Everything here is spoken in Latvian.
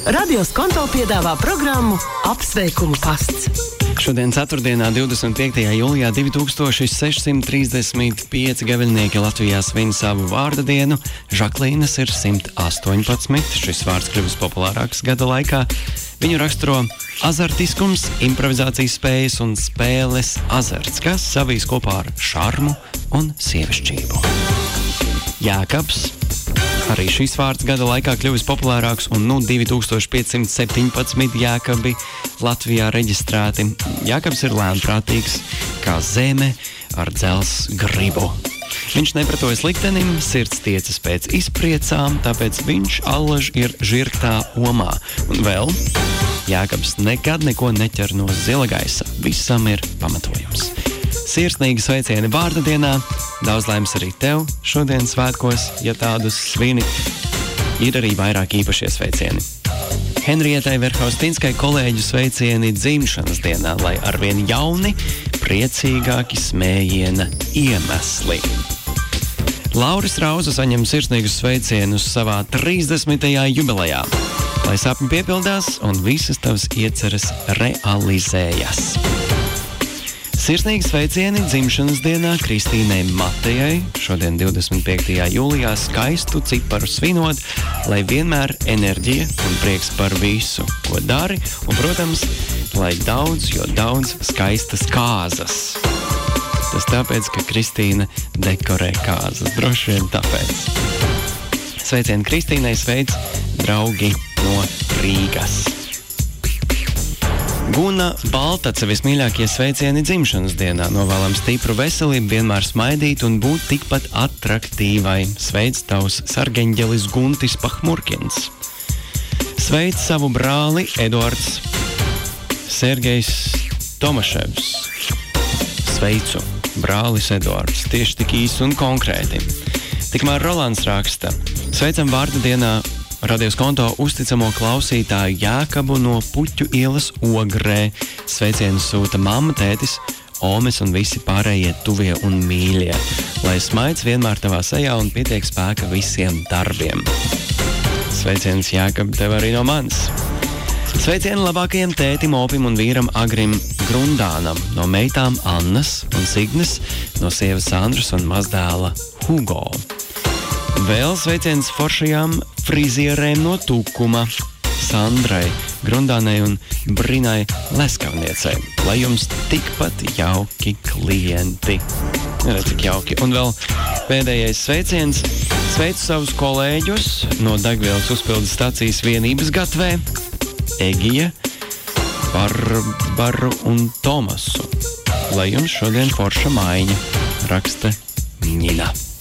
Radio Skonto piedāvā programmu Apsveikumu pasts. Šodien ceturtdienā, 25. jūlijā 2635 gaviļnieki Latvijā svin savu vārda dienu. Žaklīnas ir 118. Šis vārds kļuvis populārāks gada laikā. Viņu raksturo azartiskums, improvizācijas spējas un spēles azarts, kas savīs kopā ar šarmu un sievišķību. Jākabs. Arī šis vārds gada laikā kļuvis populārāks un 2517 jākabi Latvijā reģistrēti. Jākabs ir lēnprātīgs kā zeme ar dzels gribu. Viņš nepratojas liktenim, sirds tiecas pēc izpriecām, tāpēc viņš allaž ir žirgtā omā. Un vēl, Jākabs nekad neko neķer no zila gaisa. Visam ir pamatojums. Sirsnīgi sveicieni vārda dienā. Daudz laimes arī tev šodien svētkos, ja tādus svini. Ir arī vairāk īpašie sveicieni. Henrietai Verhaustinskai kolēģu sveicieni dzimšanas dienā, lai arvien jauni, priecīgāki smējiena iemesli. Lauris Rauza saņem sirsnīgus sveicienus savā 30. jubilejā. Lai sapņi piepildās un visas tavas ieceres realizējas. Sirsnīgi sveicieni dzimšanas dienā Kristīnei Matejai, šodien 25. jūlijā skaistu ciparu svinot, lai vienmēr enerģija un prieks par visu, ko dari, un, protams, lai daudz, jo daudz skaistas kāzas. Tas tāpēc, ka Kristīna dekorē kāzas, droši vien tāpēc. Sveicieni Kristīnai, sveic draugi no Rīgas. Guna Baltace vismīļākie sveicieni dzimšanas dienā. Novēlam stipru veselību, vienmēr smaidīt un būt tikpat attraktīvai. Sveic tavs sargeņģelis Guntis Pahmurkins. Sveic savu brāli Eduards Sergejs Tomaševs. Sveicu, brālis Eduards, tieši tik īsi un konkrēti. Tikmēr Rolands raksta. Sveicam vārda dienā Radio Skonto uzticamo klausītāju Jākabu no Puķu ielas Ogrē. Sveicienu sūta mamma, tētis, omes un visi pārējie tuvie un mīļie. Lai smaids vienmēr tavā sejā un pietiek spēka visiem darbiem. Sveiciens Jākab tev arī no manis. Sveicieni labākajiem tētim, opim un vīram Agrim Grundānam, no meitām Annas un Signes, no sievas Sandras un mazdēla Hugo. Vēl sveiciens foršajām frizierēm no Tukuma, Sandrai Grundānai un Brinai Leskavniecei. Lai jums tikpat jauki klienti. Redz, cik jauki. Un vēl pēdējais sveiciens. Sveicu savus kolēģus no degvielas uzpildes stacijas vienības gatvē. Egija, Barbaru un Tomasu. Lai jums šodien forša maiņa, raksta Nina.